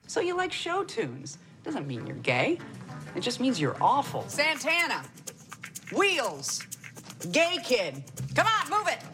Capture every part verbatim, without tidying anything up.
So you like show tunes. Doesn't mean you're gay. It just means you're awful. Santana. Wheels. Gay kid. Come on, move it.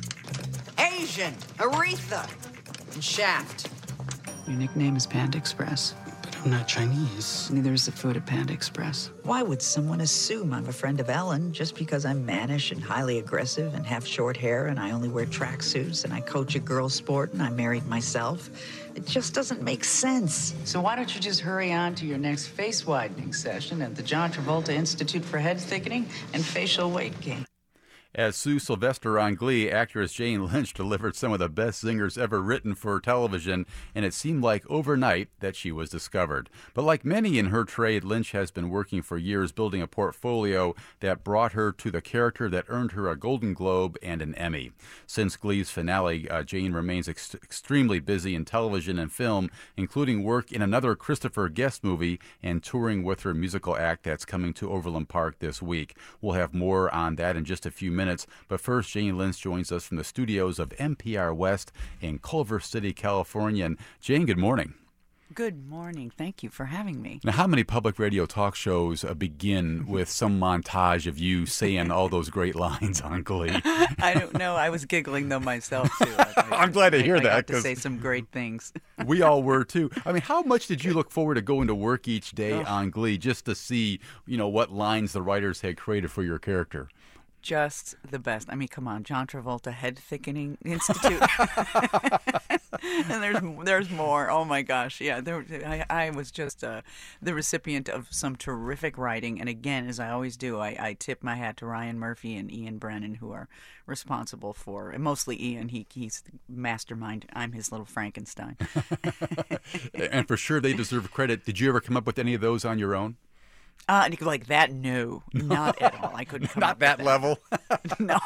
Asian. Aretha. And Shaft. Your nickname is Panda Express. But I'm not Chinese. Neither is the food at Panda Express. Why would someone assume I'm a friend of Ellen just because I'm mannish and highly aggressive and have short hair and I only wear tracksuits and I coach a girls' sport and I married myself? It just doesn't make sense. So why don't you just hurry on to your next face widening session at the John Travolta Institute for Head Thickening and Facial Weight Gain? As Sue Sylvester on Glee, actress Jane Lynch delivered some of the best singers ever written for television, and it seemed like overnight that she was discovered. But like many in her trade, Lynch has been working for years building a portfolio that brought her to the character that earned her a Golden Globe and an Emmy. Since Glee's finale, uh, Jane remains ex- extremely busy in television and film, including work in another Christopher Guest movie and touring with her musical act that's coming to Overland Park this week. We'll have more on that in just a few minutes. Minutes. But first, Jane Lynch joins us from the studios of N P R West in Culver City, California. And Jane, good morning. Good morning. Thank you for having me. Now, how many public radio talk shows uh, begin with some montage of you saying all those great lines on Glee? I don't know. I was giggling, though, myself, too. I, I'm glad to hear I, that. I got to say some great things. We all were, too. I mean, how much did you look forward to going to work each day oh. on Glee just to see, you know, what lines the writers had created for your character? Just the best. I mean, come on, John Travolta Head Thickening Institute, and there's there's more. Oh my gosh, yeah. There, I, I was just uh, the recipient of some terrific writing, and again, as I always do, I, I tip my hat to Ryan Murphy and Ian Brennan, who are responsible for, and mostly Ian. He he's the mastermind. I'm his little Frankenstein. And for sure, they deserve credit. Did you ever come up with any of those on your own? Uh, like that? No, not at all. I couldn't come not up that with level. That. No.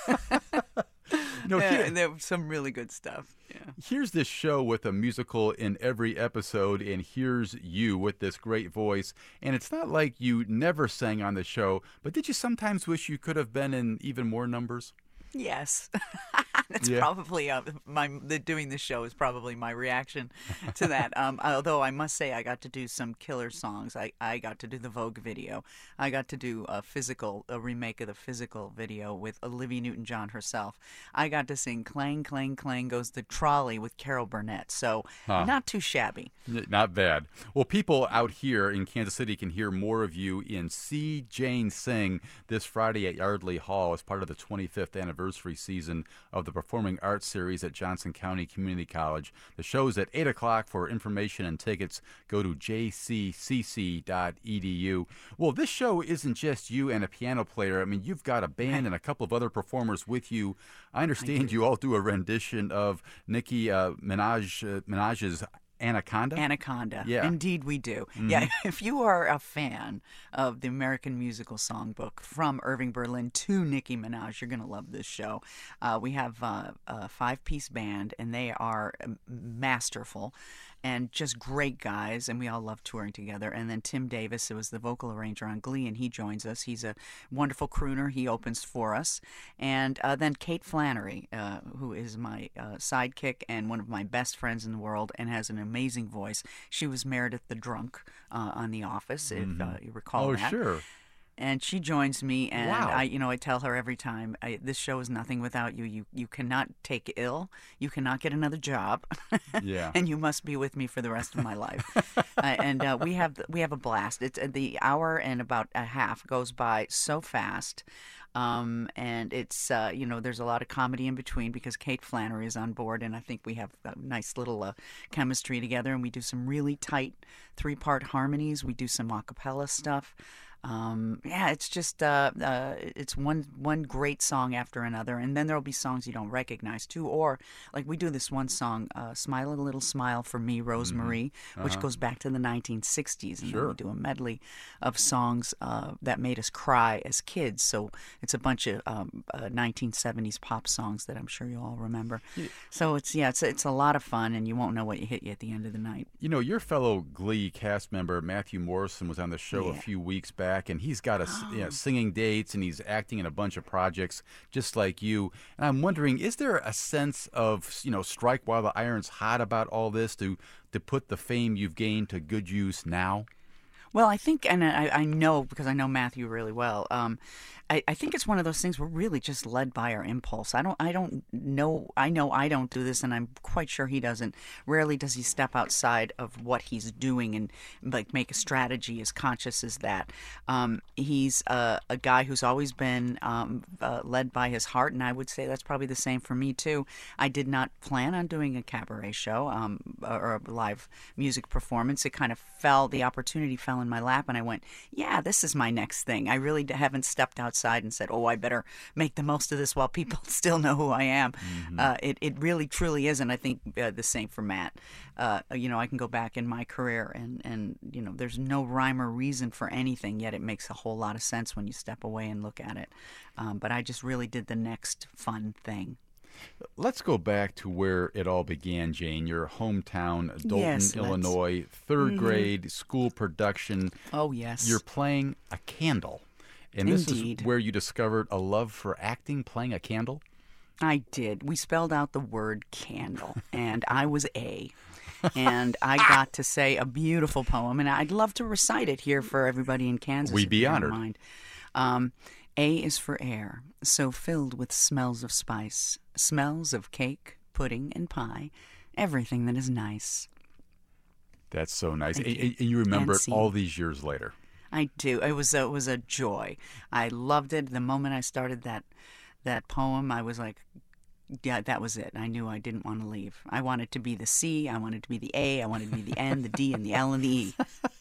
No, yeah, there was some really good stuff. Yeah. Here's this show with a musical in every episode, and here's you with this great voice. And it's not like you never sang on the show, but did you sometimes wish you could have been in even more numbers? Yes. That's yeah. probably uh, my the doing the show is probably my reaction to that. Um, although I must say I got to do some killer songs. I, I got to do the Vogue video. I got to do a physical a remake of the Physical video with Olivia Newton-John herself. I got to sing "Clang Clang Clang Goes the Trolley" with Carol Burnett. So huh. not too shabby. Not bad. Well, people out here in Kansas City can hear more of you in See Jane Sing this Friday at Yardley Hall as part of the twenty-fifth anniversary season of the Performing Arts Series at Johnson County Community College. The show's at eight o'clock. For information and tickets, go to j c c c dot e d u. Well, this show isn't just you and a piano player. I mean, you've got a band and a couple of other performers with you. I understand you all do a rendition of Nicki uh, Minaj, uh, Minaj's Anaconda? Anaconda. Yeah. Indeed we do. Mm-hmm. Yeah, if you are a fan of the American Musical Songbook from Irving Berlin to Nicki Minaj, you're going to love this show. Uh, we have uh, a five-piece band, and they are masterful and just great guys, and we all love touring together. And then Tim Davis, who was the vocal arranger on Glee, and he joins us. He's a wonderful crooner. He opens for us. And uh, then Kate Flannery, uh, who is my uh, sidekick and one of my best friends in the world and has an amazing voice. She was Meredith the Drunk uh, on The Office, if mm-hmm. uh, you recall oh, that. Oh, sure. And she joins me, and wow. I, you know, I tell her every time, I, this show is nothing without you. You you cannot take ill. You cannot get another job. Yeah. And you must be with me for the rest of my life. uh, and uh, we have we have a blast. It's uh, the hour and about a half goes by so fast. Um, and it's, uh, you know, there's a lot of comedy in between because Kate Flannery is on board, and I think we have a nice little uh, chemistry together, and we do some really tight three-part harmonies. We do some a cappella stuff. Um, yeah, it's just uh, uh, it's one one great song after another, and then there'll be songs you don't recognize too, or like we do this one song, uh, "Smile a Little Smile for Me, Rosemary," mm-hmm. uh-huh. which goes back to the nineteen sixties, and sure. then we do a medley of songs uh, that made us cry as kids. So it's a bunch of um, uh, nineteen seventies pop songs that I'm sure you all remember. Yeah. So it's yeah, it's it's a lot of fun, and you won't know what you hit you at the end of the night. You know, your fellow Glee cast member Matthew Morrison was on the show yeah. a few weeks back. track, and he's got a s- you know, singing dates, and he's acting in a bunch of projects just like you. And I'm wondering, is there a sense of, you know, strike while the iron's hot about all this to to put the fame you've gained to good use now? Well, I think, and I, I know because I know Matthew really well. Um, I, I think it's one of those things we're really just led by our impulse. I don't, I don't know. I know I don't do this, and I'm quite sure he doesn't. Rarely does he step outside of what he's doing and like make a strategy as conscious as that. Um, he's a, a guy who's always been um, uh, led by his heart, and I would say that's probably the same for me too. I did not plan on doing a cabaret show um, or a live music performance. It kind of fell. The opportunity fell in my lap, and I went, yeah, this is my next thing. I really haven't stepped outside and said, oh, I better make the most of this while people still know who I am. Mm-hmm. Uh, it, it really, truly is, and I think uh, the same for Matt. Uh, you know, I can go back in my career, and, and, you know, there's no rhyme or reason for anything, yet it makes a whole lot of sense when you step away and look at it. Um, but I just really did the next fun thing. Let's go back to where it all began, Jane, your hometown, Dolton, Yes, let's. Illinois, third grade, school production. Oh, yes. You're playing a candle. And this Indeed. is where you discovered a love for acting, playing a candle? I did. We spelled out the word candle, and I was A. And I got to say a beautiful poem, and I'd love to recite it here for everybody in Kansas. We'd if be you don't honored. mind. Um, A is for air, so filled with smells of spice, smells of cake, pudding, and pie, everything that is nice. That's so nice. Thank And, you. and you remember And it all scene. these years later. I do. It was a, it was a joy. I loved it. The moment I started that that poem, I was like, yeah, that was it. I knew I didn't want to leave. I wanted to be the C, I wanted to be the A, I wanted to be the N, the D, and the L, and the E.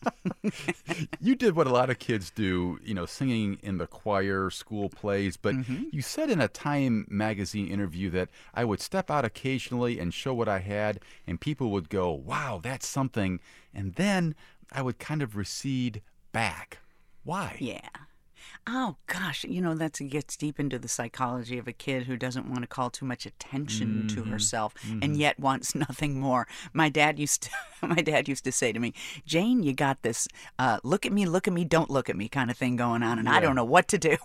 You did what a lot of kids do, you know, singing in the choir, school plays, but Mm-hmm. you said in a Time magazine interview that I would step out occasionally and show what I had, and people would go, wow, that's something, and then I would kind of recede back. Why? Yeah. Oh, gosh. You know, that gets deep into the psychology of a kid who doesn't want to call too much attention to herself and yet wants nothing more. My dad used to, my dad used to say to me, Jane, you got this uh, look at me, look at me, don't look at me kind of thing going on, and I don't know what to do.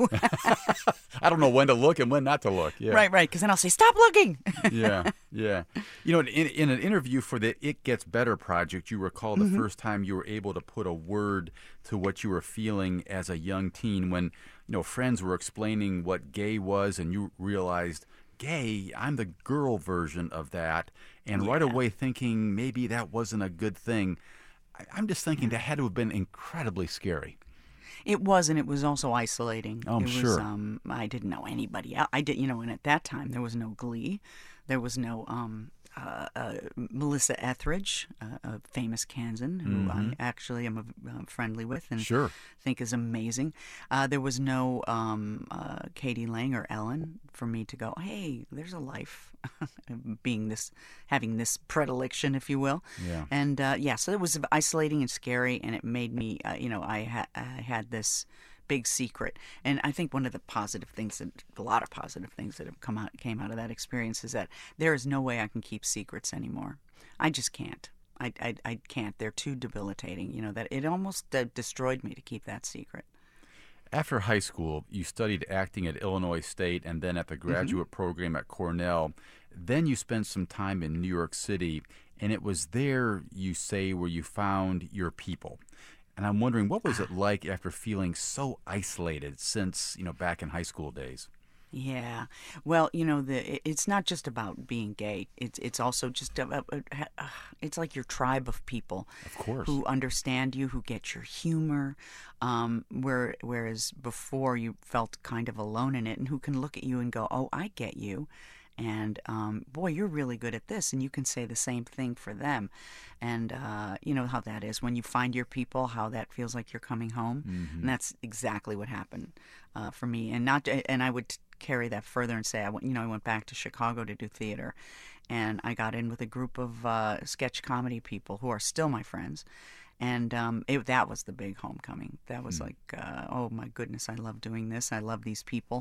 I don't know when to look and when not to look. Yeah. Right, right, because then I'll say, stop looking. yeah, yeah. You know, in, in an interview for the It Gets Better project, you recall the Mm-hmm. first time you were able to put a word to what you were feeling as a young teen when, you know, friends were explaining what gay was and you realized, gay, I'm the girl version of that. And right Yeah. away thinking maybe that wasn't a good thing. I, I'm just thinking that had to have been incredibly scary. It was, and it was also isolating. Oh, I'm it was, sure. Um, I didn't know anybody. I, I did, you know, and at that time there was no Glee, there was no um, uh, uh, Melissa Etheridge, uh, a famous Kansan, who I actually am a, uh, friendly with and Sure. think is amazing. Uh, there was no um, uh, Katie Lang or Ellen for me to go, hey, there's a life, being this, having this predilection, if you will. Yeah. And uh, yeah, so it was isolating and scary, and it made me, uh, you know, I, ha- I had this big secret. And I think one of the positive things, that, a lot of positive things that have come out, came out of that experience is that there is no way I can keep secrets anymore. I just can't. I, I, I can't. They're too debilitating. You know, that it almost uh, destroyed me to keep that secret. After high school, you studied acting at Illinois State and then at the graduate program at Cornell. Then you spent some time in New York City, and it was there, you say, where you found your people. And I'm wondering, what was it like after feeling so isolated since, you know, back in high school days? Yeah. Well, you know, the it- it's not just about being gay. It's it's also just about, uh, it's like your tribe of people, Of course. who understand you, who get your humor. Um, where whereas before you felt kind of alone in it, and who can look at you and go, "Oh, I get you." And um, boy, you're really good at this, and you can say the same thing for them. And uh, you know how that is when you find your people, how that feels like you're coming home. And that's exactly what happened uh, for me. And not, and I would carry that further and say, I went, you know, I went back to Chicago to do theater, and I got in with a group of uh, sketch comedy people who are still my friends. And um, it, that was the big homecoming. That was like, uh, oh my goodness, I love doing this. I love these people.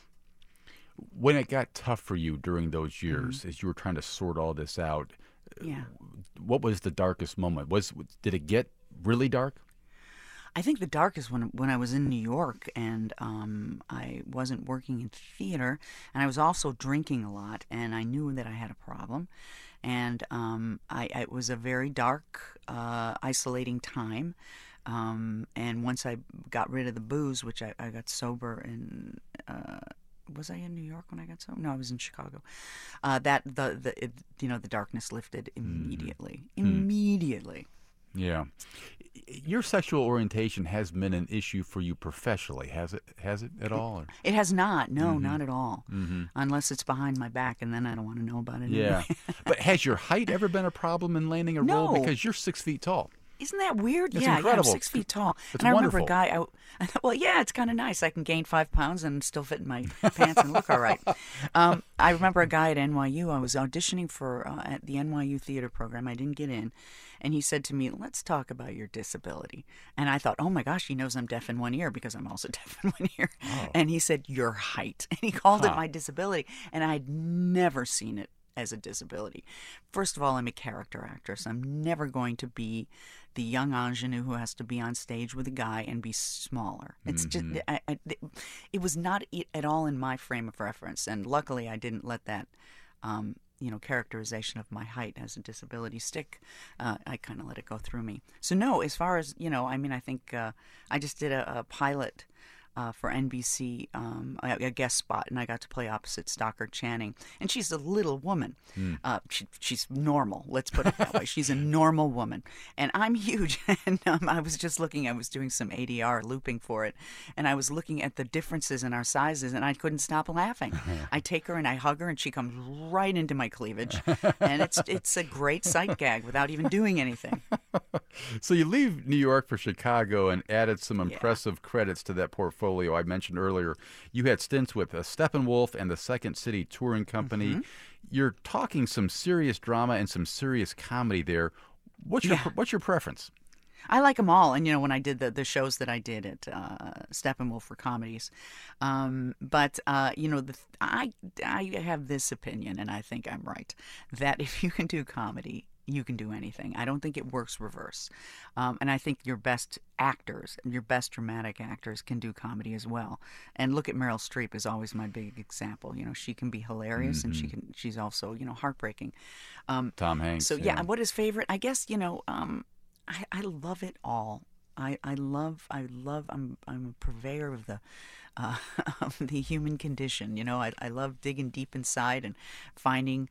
When it got tough for you during those years, as you were trying to sort all this out, Yeah. what was the darkest moment? Was Did it get really dark? I think the darkest when when I was in New York and um, I wasn't working in theater, and I was also drinking a lot, and I knew that I had a problem, and um, I, I it was a very dark, uh, isolating time. Um, and once I got rid of the booze, which I, I got sober in. Uh, Was I in New York when I got sober? No, I was in Chicago. Uh, that the the it, you know the darkness lifted immediately. Mm-hmm. Immediately. Yeah. Your sexual orientation has been an issue for you professionally, has it? Has it at all? Or? It has not. No, Mm-hmm. not at all. Mm-hmm. Unless it's behind my back, and then I don't want to know about it. Yeah. Anyway. But has your height ever been a problem in landing a No. role? Because you're six feet tall. Isn't that weird? It's yeah, yeah, incredible. I'm six feet tall. It's and I wonderful. remember a guy. I, I thought, well, yeah, it's kind of nice. I can gain five pounds and still fit in my pants and look all right. Um, I remember a guy at N Y U. I was auditioning for uh, at the N Y U theater program. I didn't get in, and he said to me, "Let's talk about your disability." And I thought, "Oh my gosh, he knows I'm deaf in one ear because I'm also deaf in one ear." Oh. And he said, "Your height," and he called Huh. it my disability, and I'd never seen it as a disability. First of all, I'm a character actress. I'm never going to be the young ingenue who has to be on stage with a guy and be smaller. It's Mm-hmm. just, I, I, it was not at all in my frame of reference. And luckily, I didn't let that, um, you know, characterization of my height as a disability stick. Uh, I kind of let it go through me. So no, as far as, you know, I mean, I think uh, I just did a, a pilot Uh, for N B C, um, a, a guest spot, and I got to play opposite Stockard Channing. And she's a little woman. Mm. Uh, she, she's normal, let's put it that way. She's a normal woman. And I'm huge. And um, I was just looking, I was doing some A D R looping for it, and I was looking at the differences in our sizes, and I couldn't stop laughing. I take her and I hug her, and she comes right into my cleavage. And it's, it's a great sight gag without even doing anything. So you leave New York for Chicago and added some Yeah. impressive credits to that portfolio. I mentioned earlier you had stints with uh, Steppenwolf and the Second City Touring Company. Mm-hmm. You're talking some serious drama and some serious comedy there. What's your Yeah. what's your preference? I like them all, and you know when I did the, the shows that I did at uh, Steppenwolf for comedies, um, but uh, you know the, I I have this opinion, and I think I'm right, that if you can do comedy, you can do anything. I don't think it works reverse, um, and I think your best actors, your best dramatic actors, can do comedy as well. And look at Meryl Streep is always my big example. You know she can be hilarious, and she can she's also you know heartbreaking. Um, Tom Hanks. so yeah, what is favorite? I guess you know. Um, I, I love it all. I, I love I love I'm I'm a purveyor of the uh, of the human condition. You know I I love digging deep inside and finding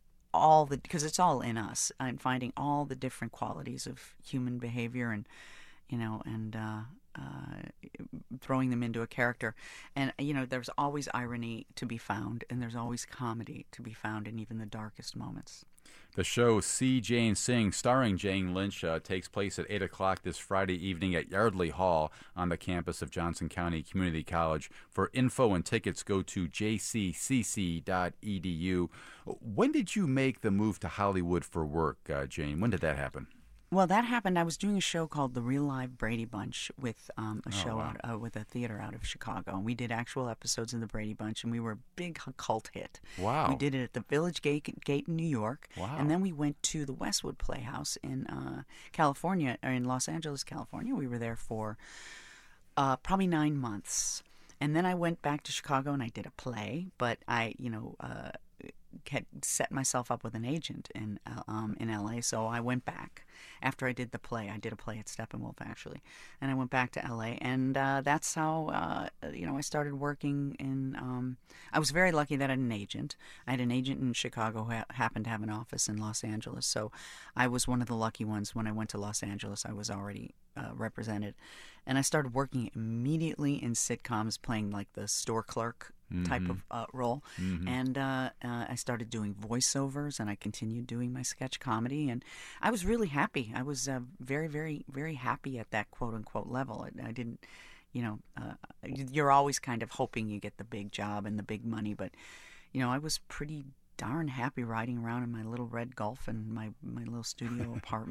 all the because it's all in us and finding all the different qualities of human behavior and you know and uh, uh, throwing them into a character. And you know there's always irony to be found, and there's always comedy to be found in even the darkest moments. The show See Jane Sing, starring Jane Lynch, uh, takes place at eight o'clock this Friday evening at Yardley Hall on the campus of Johnson County Community College. For info and tickets, go to j c c c dot e d u. When did you make the move to Hollywood for work, uh, Jane? When did that happen? Well, that happened. I was doing a show called The Real Live Brady Bunch with um, a show wow. out uh, with a theater out of Chicago. And we did actual episodes of The Brady Bunch, and we were a big cult hit. Wow. We did it at the Village Gate, Gate in New York. Wow. And then we went to the Westwood Playhouse in uh, California, or in Los Angeles, California. We were there for uh, probably nine months. And then I went back to Chicago and I did a play, but I, you know, uh, had set myself up with an agent in uh, um, in L A, so I went back after I did the play. I did a play at Steppenwolf actually, and I went back to L A, and uh, that's how uh, you know I started working in. Um, I was very lucky that I had an agent. I had an agent in Chicago who ha- happened to have an office in Los Angeles, so I was one of the lucky ones. When I went to Los Angeles, I was already uh, represented, and I started working immediately in sitcoms, playing like the store clerk type of uh, role. Mm-hmm. And uh, uh, I started doing voiceovers, and I continued doing my sketch comedy, and I was really happy. I was uh, very, very, very happy at that quote-unquote level. I, I didn't, you know, uh, you're always kind of hoping you get the big job and the big money, but, you know, I was pretty darn happy riding around in my little red Golf and my, my little studio apartment.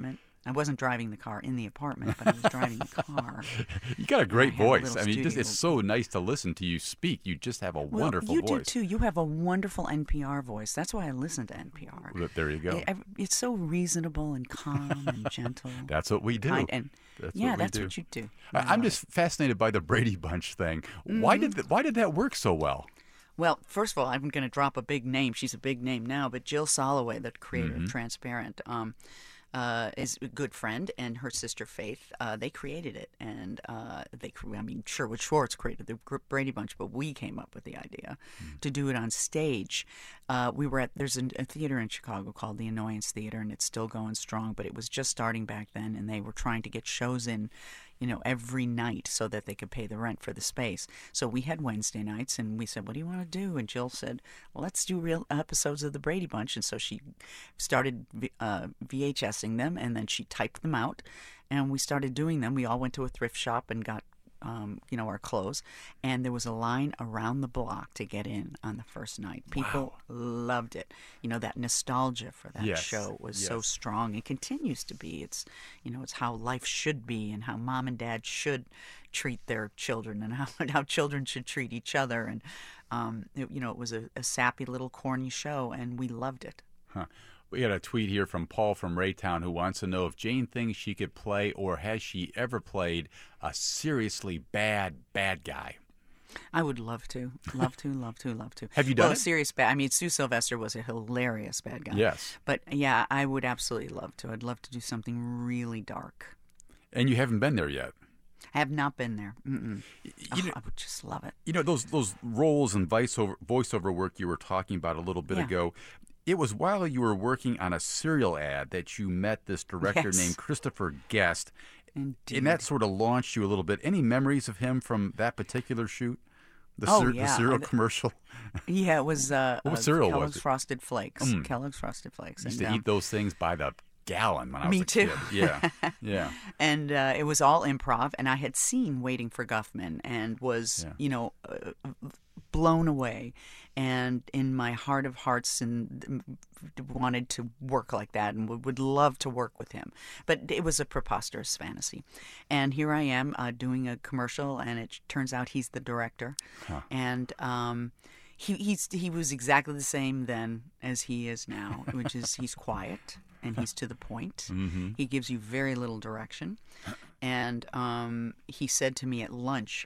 I wasn't driving the car in the apartment, but I was driving the car. You got a great I had a voice. little I mean, just, studio. it's so nice to listen to you speak. You just have a Well, wonderful you voice. do too. You have a wonderful N P R voice. That's why I listen to N P R. Well, there you go. It- it's so reasonable and calm and gentle. That's what we do. kind, and That's yeah, what we that's do. what you do. I, I I'm love just fascinated by the Brady Bunch thing. Why did th- why did that work so well? Well, first of all, I'm going to drop a big name. She's a big name now, but Jill Soloway, the creator Mm-hmm. of Transparent, um, uh, is a good friend, and her sister Faith. Uh, they created it, and uh, they, cre- I mean, Sherwood Schwartz created the Gr- Brady Bunch, but we came up with the idea Mm. to do it on stage. Uh, we were at there's a, a theater in Chicago called the Annoyance Theater, and it's still going strong, but it was just starting back then, and they were trying to get shows in, you know, every night so that they could pay the rent for the space. So we had Wednesday nights, and we said, what do you want to do? And Jill said, well, let's do real episodes of the Brady Bunch. And so she started uh, VHSing them, and then she typed them out, and we started doing them. We all went to a thrift shop and got Um, you know, our clothes, and there was a line around the block to get in on the first night. People loved it. You know, that nostalgia for that Yes, show was so yes. strong. It continues to be. It's, you know, it's how life should be and how mom and dad should treat their children and how how children should treat each other. And, um, it, you know, it was a, a sappy little corny show, and we loved it. Huh. We got a tweet here from Paul from Raytown who wants to know if Jane thinks she could play or has she ever played a seriously bad, bad guy? I would love to, love to, love to, love to. Have you done well, it? a serious bad. I mean, Sue Sylvester was a hilarious bad guy. Yes. But yeah, I would absolutely love to. I'd love to do something really dark. And you haven't been there yet. I have not been there. Mm-mm. You Oh, know, I would just love it. you know those those roles and voiceover voiceover work you were talking about a little bit Yeah. ago. It was while you were working on a cereal ad that you met this director Yes. named Christopher Guest, Indeed. and that sort of launched you a little bit. Any memories of him from that particular shoot? The, Oh, cer- the yeah. cereal I- commercial. Yeah, it was uh, What uh, cereal was Kellogg's it? Frosted Flakes. Mm. Kellogg's Frosted Flakes. I used And, to um, eat those things by the gallon when I was Me a too. kid. Yeah, yeah. and uh, it was all improv, and I had seen Waiting for Guffman and was, Yeah. you know, uh, blown away, and in my heart of hearts, and wanted to work like that, and would, would love to work with him. But it was a preposterous fantasy, and here I am uh, doing a commercial, and it turns out he's the director, Huh. and. Um, he he's he was exactly the same then as he is now, which is he's quiet and he's to the point. Mhm. He gives you very little direction. And um, he said to me at lunch,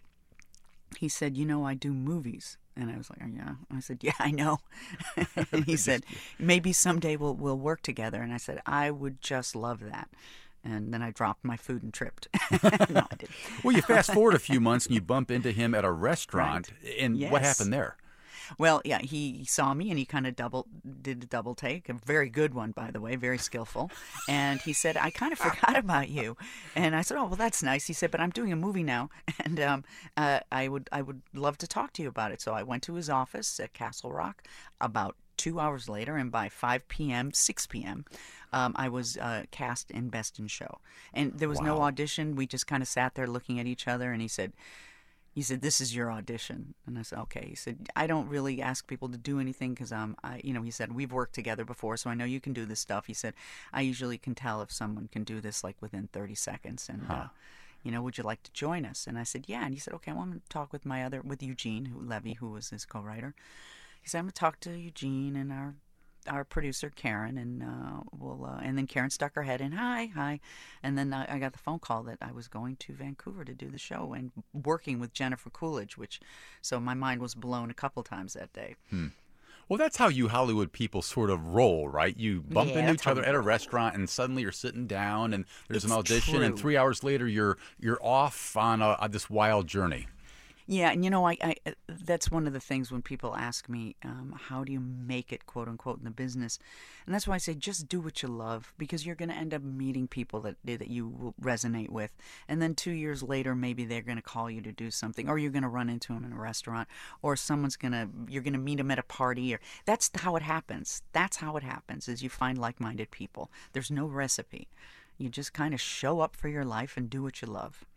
he said, you know, I do movies. And I was like, oh, yeah. I said, yeah, I know. And he said, maybe someday we'll we'll work together. And I said, I would just love that. And then I dropped my food and tripped. No, I didn't. Well, you fast forward a few months and you bump into him at a restaurant, and what Yes. happened there? Well, yeah, he saw me and he kind of double did a double take, a very good one, by the way, very skillful. And he said, "I kind of forgot about you." And I said, "Oh, well, that's nice." He said, "But I'm doing a movie now, and um, uh, I would I would love to talk to you about it." So I went to his office at Castle Rock about two hours later, and by five p.m., six p.m., um, I was uh, cast in Best in Show. And there was no Wow. audition. We just kind of sat there looking at each other, and he said. He said, "This is your audition," and I said, "Okay." He said, "I don't really ask people to do anything because um, I, you know," he said, "we've worked together before, so I know you can do this stuff." He said, "I usually can tell if someone can do this like within thirty seconds, and Huh. uh, you know, would you like to join us?" And I said, "Yeah." And he said, "Okay, I want to talk with my other, with Eugene who, Levy, who was his co-writer." He said, "I'm gonna talk to Eugene and our." Our producer Karen, and uh, we'll, uh, and then Karen stuck her head in, hi, hi, and then I, I got the phone call that I was going to Vancouver to do the show and working with Jennifer Coolidge, which, so my mind was blown a couple times that day. Well, that's how you Hollywood people sort of roll, right? You bump Yeah, into that's each how other we at a roll. restaurant, and suddenly you're sitting down, and there's an It's audition, and true. three hours later you're you're off on a, on this wild journey. Yeah, and you know, I, I that's one of the things when people ask me, um, how do you make it, quote unquote, in the business? And that's why I say just do what you love, because you're going to end up meeting people that that you will resonate with, and then two years later, maybe they're going to call you to do something, or you're going to run into them in a restaurant, or someone's going to you're going to meet them at a party, or that's how it happens. That's how it happens. Is you find like-minded people. There's no recipe. You just kind of show up for your life and do what you love.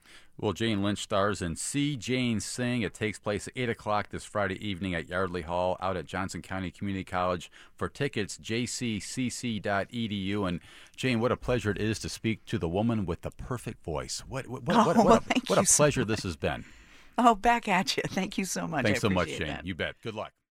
Well, Jane Lynch stars in See Jane Sing. It takes place at eight o'clock this Friday evening at Yardley Hall out at Johnson County Community College. For tickets, j c c c dot e d u. And, Jane, what a pleasure it is to speak to the woman with the perfect voice. What, what, what, Oh, what, well, what a, thank what a you so pleasure much. this has been. Oh, back at you. Thank you so much. Thanks I so much, appreciate Jane. that. You bet. Good luck.